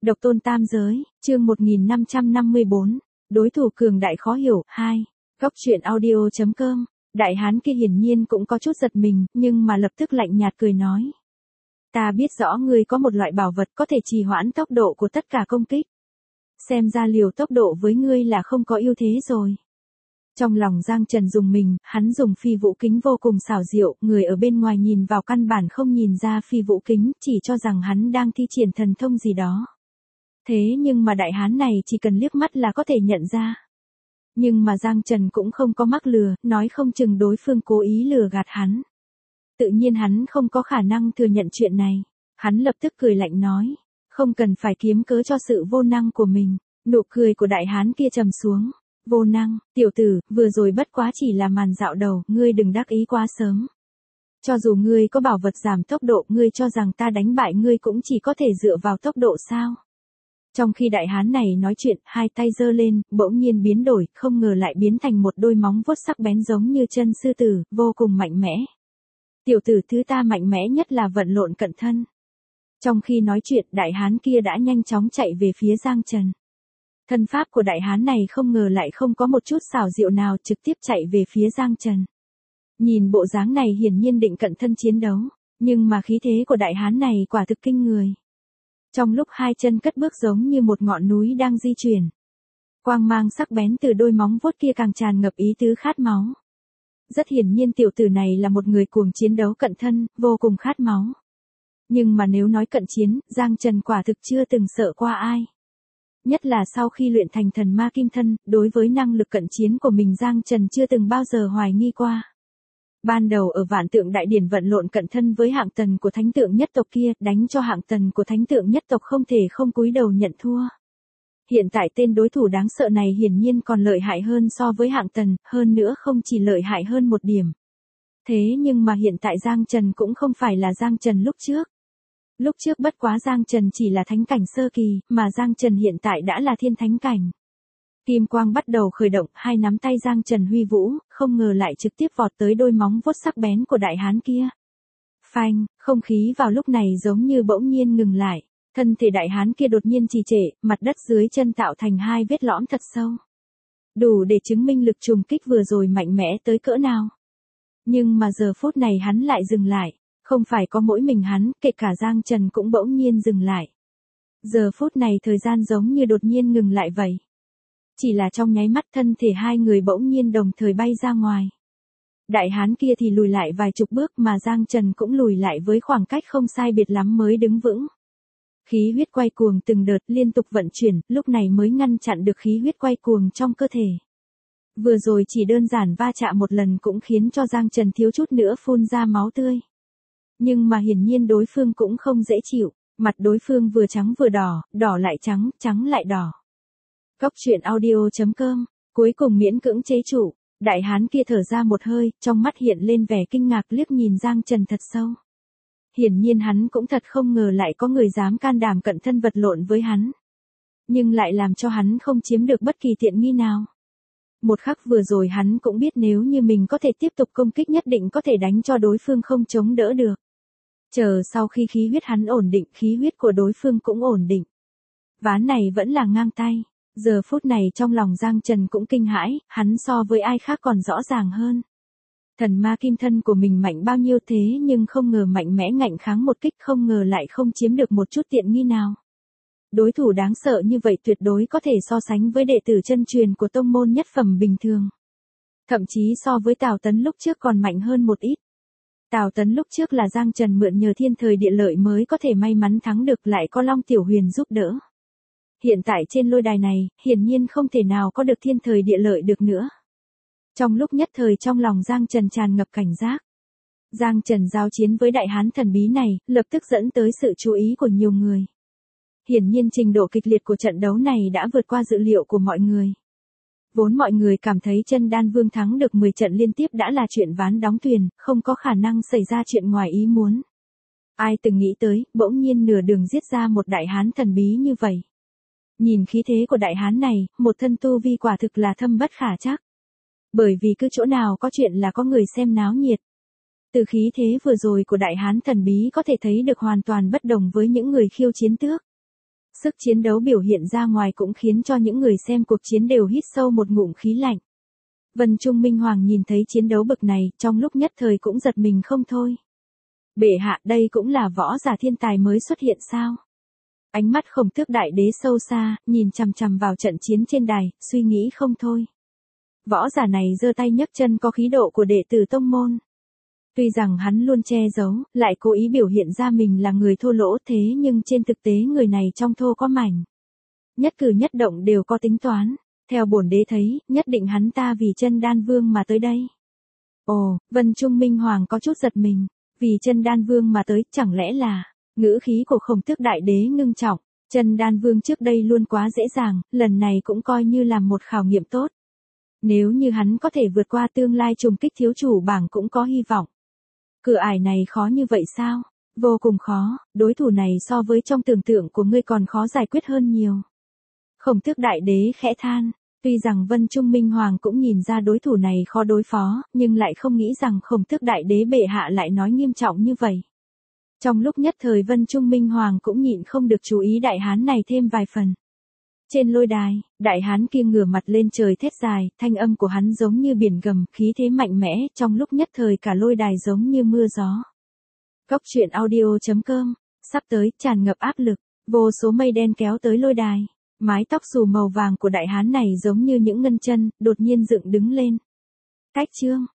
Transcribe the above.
Độc tôn tam giới, chương 1554, đối thủ cường đại khó hiểu, 2. Góc truyện audio.com, đại hán kia hiển nhiên cũng có chút giật mình, nhưng mà lập tức lạnh nhạt cười nói. Ta biết rõ ngươi có một loại bảo vật có thể trì hoãn tốc độ của tất cả công kích. Xem ra liều tốc độ với ngươi là không có ưu thế rồi. Trong lòng Giang Trần dùng mình, hắn dùng phi vũ kính vô cùng xảo diệu, người ở bên ngoài nhìn vào căn bản không nhìn ra phi vũ kính, chỉ cho rằng hắn đang thi triển thần thông gì đó. Thế nhưng mà đại hán này chỉ cần liếc mắt là có thể nhận ra. Nhưng mà Giang Trần cũng không có mắc lừa, nói không chừng đối phương cố ý lừa gạt hắn. Tự nhiên hắn không có khả năng thừa nhận chuyện này. Hắn lập tức cười lạnh nói, không cần phải kiếm cớ cho sự vô năng của mình. Nụ cười của đại hán kia trầm xuống. Vô năng, tiểu tử, vừa rồi bất quá chỉ là màn dạo đầu, ngươi đừng đắc ý quá sớm. Cho dù ngươi có bảo vật giảm tốc độ, ngươi cho rằng ta đánh bại ngươi cũng chỉ có thể dựa vào tốc độ sao? Trong khi đại hán này nói chuyện, hai tay giơ lên, bỗng nhiên biến đổi, không ngờ lại biến thành một đôi móng vuốt sắc bén giống như chân sư tử, vô cùng mạnh mẽ. Tiểu tử, thứ ta mạnh mẽ nhất là vận lộn cận thân. Trong khi nói chuyện, đại hán kia đã nhanh chóng chạy về phía Giang Trần. Thân pháp của đại hán này không ngờ lại không có một chút xảo diệu nào, trực tiếp chạy về phía Giang Trần. Nhìn bộ dáng này hiển nhiên định cận thân chiến đấu, nhưng mà khí thế của đại hán này quả thực kinh người. Trong lúc hai chân cất bước giống như một ngọn núi đang di chuyển. Quang mang sắc bén từ đôi móng vuốt kia càng tràn ngập ý tứ khát máu. Rất hiển nhiên tiểu tử này là một người cuồng chiến đấu cận thân, vô cùng khát máu. Nhưng mà nếu nói cận chiến, Giang Trần quả thực chưa từng sợ qua ai. Nhất là sau khi luyện thành thần ma kim thân, đối với năng lực cận chiến của mình Giang Trần chưa từng bao giờ hoài nghi qua. Ban đầu ở Vạn Tượng Đại Điển vận lộn cận thân với hạng tần của thánh tượng nhất tộc kia, đánh cho hạng tần của thánh tượng nhất tộc không thể không cúi đầu nhận thua. Hiện tại tên đối thủ đáng sợ này hiển nhiên còn lợi hại hơn so với hạng tần, hơn nữa không chỉ lợi hại hơn một điểm. Thế nhưng mà hiện tại Giang Trần cũng không phải là Giang Trần lúc trước. Lúc trước bất quá Giang Trần chỉ là thánh cảnh sơ kỳ, mà Giang Trần hiện tại đã là thiên thánh cảnh. Kim quang bắt đầu khởi động, hai nắm tay Giang Trần huy vũ, không ngờ lại trực tiếp vọt tới đôi móng vuốt sắc bén của đại hán kia. Phanh, không khí vào lúc này giống như bỗng nhiên ngừng lại, thân thể đại hán kia đột nhiên trì trệ, mặt đất dưới chân tạo thành hai vết lõm thật sâu. Đủ để chứng minh lực trùng kích vừa rồi mạnh mẽ tới cỡ nào. Nhưng mà giờ phút này hắn lại dừng lại. Không phải có mỗi mình hắn, kể cả Giang Trần cũng bỗng nhiên dừng lại. Giờ phút này thời gian giống như đột nhiên ngừng lại vậy. Chỉ là trong nháy mắt thân thể hai người bỗng nhiên đồng thời bay ra ngoài. Đại hán kia thì lùi lại vài chục bước mà Giang Trần cũng lùi lại với khoảng cách không sai biệt lắm mới đứng vững. Khí huyết quay cuồng từng đợt liên tục vận chuyển, lúc này mới ngăn chặn được khí huyết quay cuồng trong cơ thể. Vừa rồi chỉ đơn giản va chạm một lần cũng khiến cho Giang Trần thiếu chút nữa phun ra máu tươi. Nhưng mà hiển nhiên đối phương cũng không dễ chịu, mặt đối phương vừa trắng vừa đỏ, đỏ lại trắng, trắng lại đỏ. Góc truyện audio.com, cuối cùng miễn cưỡng chế trụ, đại hán kia thở ra một hơi, trong mắt hiện lên vẻ kinh ngạc liếc nhìn Giang Trần thật sâu. Hiển nhiên hắn cũng thật không ngờ lại có người dám can đảm cận thân vật lộn với hắn. Nhưng lại làm cho hắn không chiếm được bất kỳ tiện nghi nào. Một khắc vừa rồi hắn cũng biết nếu như mình có thể tiếp tục công kích nhất định có thể đánh cho đối phương không chống đỡ được. Chờ sau khi khí huyết hắn ổn định, khí huyết của đối phương cũng ổn định. Ván này vẫn là ngang tay. Giờ phút này trong lòng Giang Trần cũng kinh hãi, hắn so với ai khác còn rõ ràng hơn. Thần ma kim thân của mình mạnh bao nhiêu thế nhưng không ngờ mạnh mẽ ngạnh kháng một kích, không ngờ lại không chiếm được một chút tiện nghi nào. Đối thủ đáng sợ như vậy tuyệt đối có thể so sánh với đệ tử chân truyền của tông môn nhất phẩm bình thường. Thậm chí so với Tào Tấn lúc trước còn mạnh hơn một ít. Tào Tấn lúc trước là Giang Trần mượn nhờ thiên thời địa lợi mới có thể may mắn thắng được, lại có Long Tiểu Huyền giúp đỡ. Hiện tại trên lôi đài này, hiển nhiên không thể nào có được thiên thời địa lợi được nữa. Trong lúc nhất thời trong lòng Giang Trần tràn ngập cảnh giác. Giang Trần giao chiến với đại hán thần bí này, lập tức dẫn tới sự chú ý của nhiều người. Hiển nhiên trình độ kịch liệt của trận đấu này đã vượt qua dự liệu của mọi người. Vốn mọi người cảm thấy Chân Đan Vương thắng được 10 trận liên tiếp đã là chuyện ván đóng thuyền, không có khả năng xảy ra chuyện ngoài ý muốn. Ai từng nghĩ tới, bỗng nhiên nửa đường giết ra một đại hán thần bí như vậy. Nhìn khí thế của đại hán này, một thân tu vi quả thực là thâm bất khả trắc. Bởi vì cứ chỗ nào có chuyện là có người xem náo nhiệt. Từ khí thế vừa rồi của đại hán thần bí có thể thấy được hoàn toàn bất đồng với những người khiêu chiến trước. Sức chiến đấu biểu hiện ra ngoài cũng khiến cho những người xem cuộc chiến đều hít sâu một ngụm khí lạnh. Vân Trung Minh Hoàng nhìn thấy chiến đấu bực này, trong lúc nhất thời cũng giật mình không thôi. Bệ hạ, đây cũng là võ giả thiên tài mới xuất hiện sao? Ánh mắt Khổng Tước Đại Đế sâu xa, nhìn chằm chằm vào trận chiến trên đài, suy nghĩ không thôi. Võ giả này giơ tay nhấc chân có khí độ của đệ tử tông môn. Tuy rằng hắn luôn che giấu, lại cố ý biểu hiện ra mình là người thô lỗ thế nhưng trên thực tế người này trong thô có mảnh. Nhất cử nhất động đều có tính toán. Theo bổn đế thấy, nhất định hắn ta vì Chân Đan Vương mà tới đây. Ồ, Vân Trung Minh Hoàng có chút giật mình. Vì Chân Đan Vương mà tới, chẳng lẽ là... Ngữ khí của Khổng Tước Đại Đế ngưng trọng. Chân Đan Vương trước đây luôn quá dễ dàng, lần này cũng coi như là một khảo nghiệm tốt. Nếu như hắn có thể vượt qua tương lai trùng kích thiếu chủ bảng cũng có hy vọng. Cửa ải này khó như vậy sao? Vô cùng khó, đối thủ này so với trong tưởng tượng của ngươi còn khó giải quyết hơn nhiều. Khổng Tước Đại Đế khẽ than, tuy rằng Vân Trung Minh Hoàng cũng nhìn ra đối thủ này khó đối phó, nhưng lại không nghĩ rằng Khổng Tước Đại Đế bệ hạ lại nói nghiêm trọng như vậy. Trong lúc nhất thời Vân Trung Minh Hoàng cũng nhịn không được chú ý đại hán này thêm vài phần. Trên lôi đài, đại hán kia ngửa mặt lên trời thét dài, thanh âm của hắn giống như biển gầm, khí thế mạnh mẽ, trong lúc nhất thời cả lôi đài giống như mưa gió. Cốc truyện audio.com, sắp tới, tràn ngập áp lực, vô số mây đen kéo tới lôi đài. Mái tóc xù màu vàng của đại hán này giống như những ngân chân, đột nhiên dựng đứng lên. Cách chương.